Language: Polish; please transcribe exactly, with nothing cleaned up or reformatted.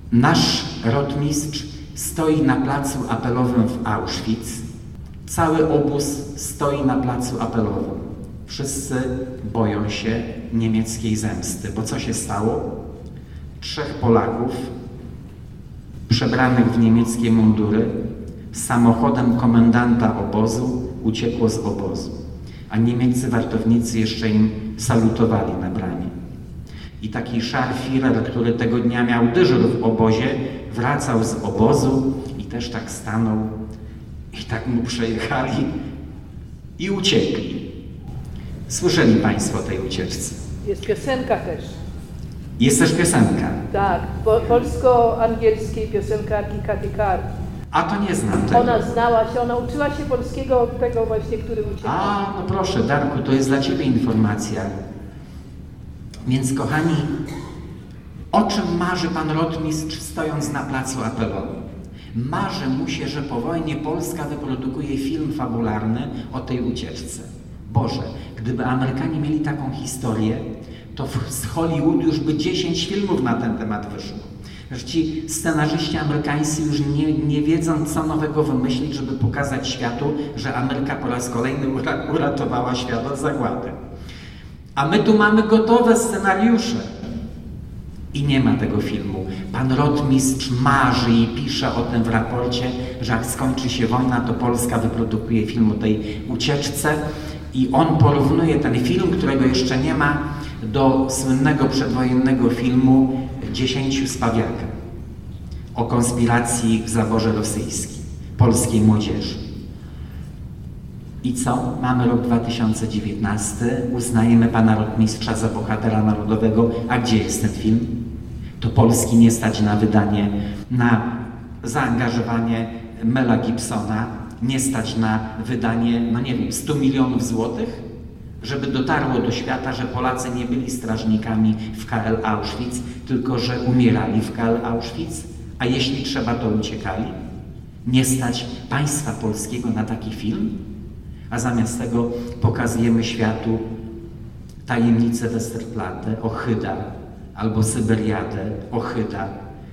Nasz rotmistrz stoi na placu apelowym w Auschwitz. Cały obóz stoi na placu apelowym. Wszyscy boją się niemieckiej zemsty, bo co się stało? Trzech Polaków przebranych w niemieckie mundury samochodem komendanta obozu uciekło z obozu, a niemieccy wartownicy jeszcze im salutowali na bramie. I taki Scharführer, który tego dnia miał dyżur w obozie, wracał z obozu i też tak stanął i tak mu przejechali i uciekli. Słyszeli Państwo o tej ucieczce? Jest piosenka też. Jest też piosenka. Tak, po, polsko-angielskiej piosenkarki Katy Carr. A to nie znam tego. Ona znała się, ona uczyła się polskiego od tego właśnie, który uciekł. A, no proszę, Darku, to jest dla Ciebie informacja. Więc kochani, o czym marzy pan rotmistrz stojąc na placu apelowym? Marzy mu się, że po wojnie Polska wyprodukuje film fabularny o tej ucieczce. Boże, gdyby Amerykanie mieli taką historię, to z Hollywood już by dziesięć filmów na ten temat wyszło. Że ci scenarzyści amerykańscy już nie, nie wiedzą, co nowego wymyślić, żeby pokazać światu, że Ameryka po raz kolejny uratowała świat od zagłady. A my tu mamy gotowe scenariusze. I nie ma tego filmu. Pan rotmistrz marzy i pisze o tym w raporcie, że jak skończy się wojna, to Polska wyprodukuje film o tej ucieczce i on porównuje ten film, którego jeszcze nie ma, do słynnego przedwojennego filmu Dziesięciu z Pawiaka o konspiracji w zaborze rosyjskim, polskiej młodzieży. I co? Mamy rok dwa tysiące dziewiętnasty, uznajemy pana rotmistrza za bohatera narodowego, a gdzie jest ten film? To Polski nie stać na wydanie, na zaangażowanie Mela Gibsona, nie stać na wydanie, no nie wiem, stu milionów złotych, żeby dotarło do świata, że Polacy nie byli strażnikami w K L Auschwitz, tylko że umierali w K L Auschwitz, a jeśli trzeba, to uciekali. Nie stać państwa polskiego na taki film? A zamiast tego pokazujemy światu tajemnicę Westerplatte, Ohyda, albo Syberiadę, Ohyda,